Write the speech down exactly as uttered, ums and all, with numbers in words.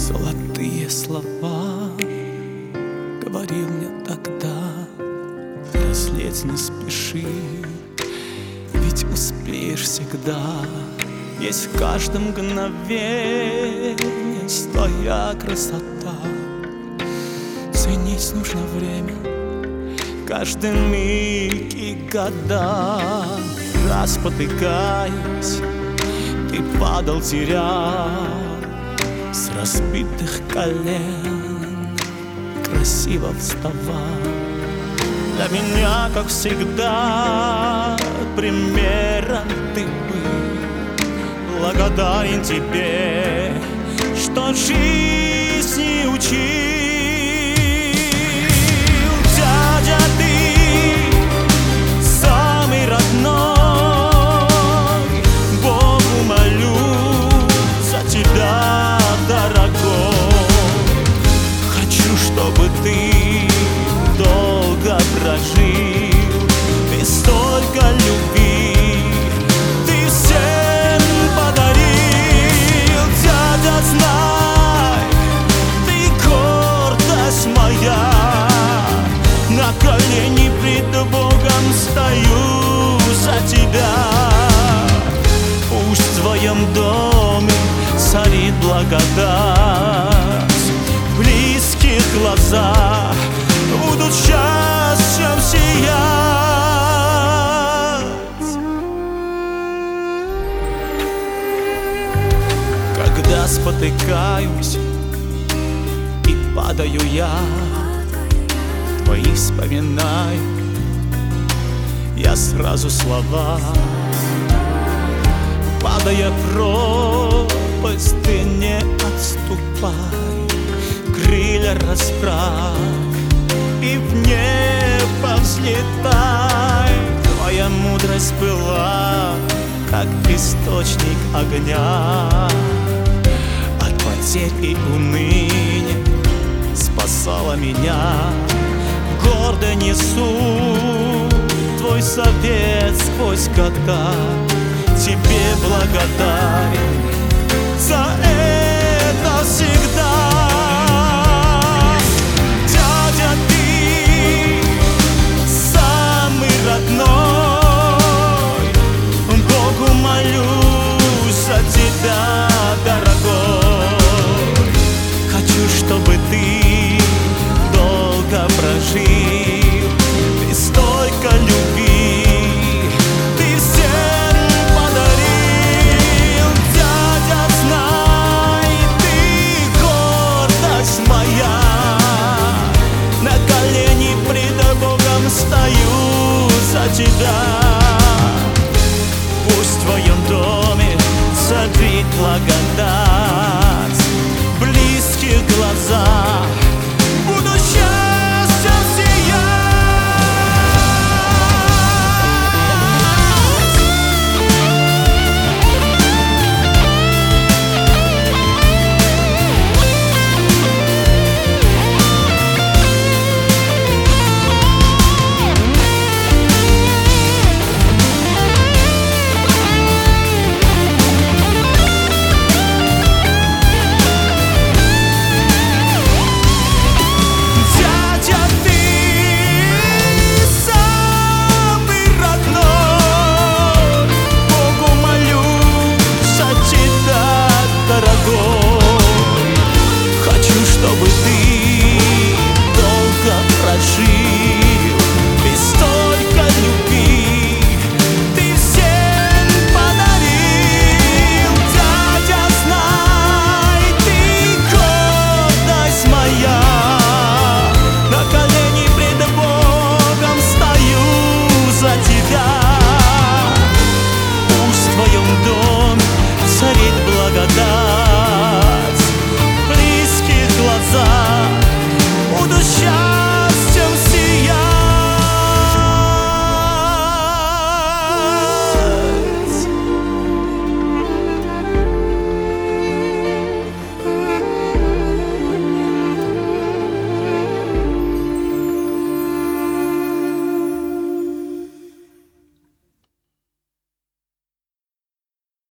Золотые слова говорил мне тогда: взрослеть не спеши, ведь успеешь всегда. Есть в каждом мгновении своя красота. Ценить нужно время, каждый миг и года. Раз спотыкаясь, ты падал, терял, с разбитых колен красиво вставал. Для меня, как всегда, примером ты был. Благодарен тебе, что жизни учил. Дядя, ты самый родной, Богу молю за тебя, дорогой. Хочу, чтобы ты долго прожил, и столько любви ты всем подарил. Дядя, знай, ты гордость моя, на колени пред Богом стою за тебя. Пусть в твоем доме царит благодать, в близких глазах будут счастьем сиять. Когда спотыкаюсь и падаю я, твои вспоминаю я сразу слова. Падая в пропасть, ты не отступай, крылья расправь и в небо взлетай. Твоя мудрость была, как источник огня, от потерь и уныния спасала меня. Гордо несу твой совет сквозь года, тебе благодарен за это всегда. Дядя, ты самый родной, Богу молюсь за тебя, дорогой. Хочу, чтобы ты долго прожил, и столько любви ты всем подарил. Дядя, знай, ты гордость моя, на колени пред Богом стою за тебя. Пусть в твоем доме царит благодать,